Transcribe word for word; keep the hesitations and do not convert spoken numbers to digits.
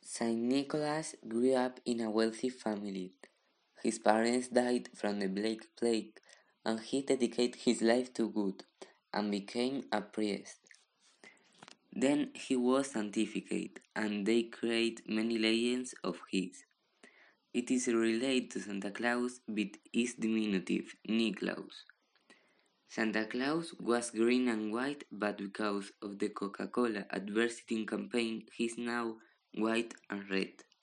Saint Nicholas grew up in a wealthy family. His parents died from the Black Plague, and he dedicated his life to good and became a priest. Then he was sanctified, and they create many legends of his. It is related to Santa Claus but is diminutive, Niklaus. Santa Claus was green and white, but because of the Coca-Cola advertising campaign, he is now white and red.